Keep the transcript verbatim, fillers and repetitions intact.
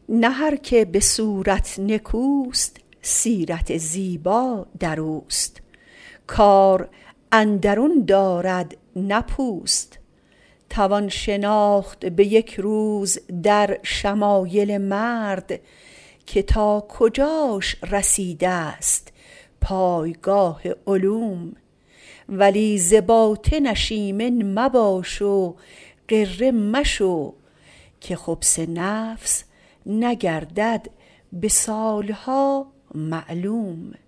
نه هر که به صورت نکوست سیرت زیبا در اوست. کار اندرون دارد نه پوست. توان شناخت به یک روز در شمایل مرد که تا کجاش رسیدست پایگاه علوم. ولی ز باطنش ایمن مباش و غره مشو که خبث نفس نگردد به سالها معلوم.